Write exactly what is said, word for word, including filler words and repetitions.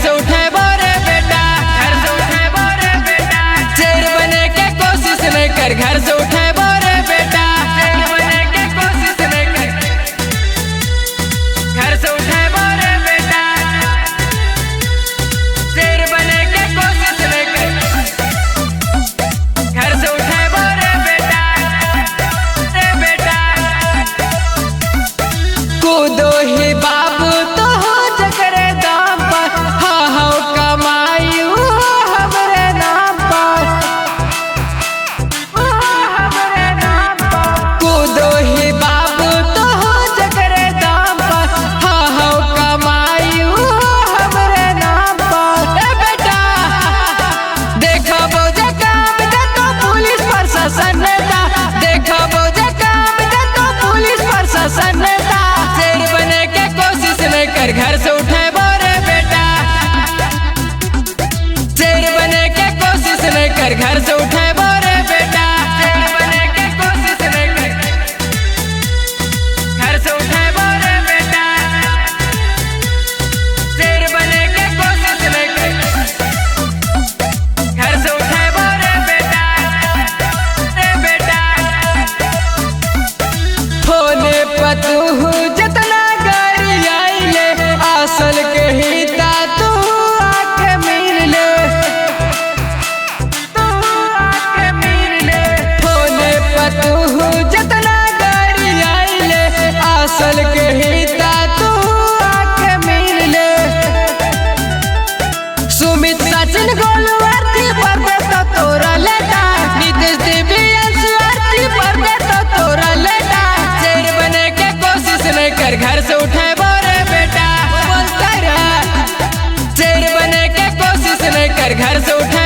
से उठे बोरे बेटा, घर से उठे बोरे बेटा। शेर बने के कोशिश नहीं कर, घर से उठे बोरे बेटा। शेर बने के कोशिश नहीं कर, घर से उठे बोरे बेटा। शेर बने के कोशिश नहीं कर, घर से उठे बोरे बेटा, रे बेटा। कूदो ही बाबू तो हो जकरे दाम पर, हा हो कमाई वो हमरे नाम पर, वो हमरे नाम पर। कूदो ही बाबू तो हो जकरे दाम पर, हा हो कमाई वो हमरे नाम पर। ए बेटा देखो बोझे काम दे तो पुलिस प्रशासन नेता, देखो बोझे काम दे तो पुलिस प्रशासन नेता। शेर बने के कोशिश नहीं कर, घर से उठे बोरे बेटा। शेर बने के कोशिश नहीं कर, घर से उठे बोरे बेटा। शेर बने के कोशिश नहीं कर, घर से उठे बोरे बेटा। शेर बने के कोशिश नहीं कर, घर से उठे बोरे बेटा, रे बेटा। होने पतू जतना गाड़ी आइले, असल के ही ता तू आके मिल ले, तू आके मिल ले। होने पतू जतना गाड़ी आइले, असल के ही ता तू आके मिल ले। सुमित सचिन गोलू आरती पर दे तो तोरा लेटा, नीतीश देवी अंशु आरती पर दे तो तोरा लेटा। शेर बने के कोशिश नहीं कर, घर से उठे बोरे बेटा। बोलता रहा शेर बने के कोशिश नहीं कर, घर से उठे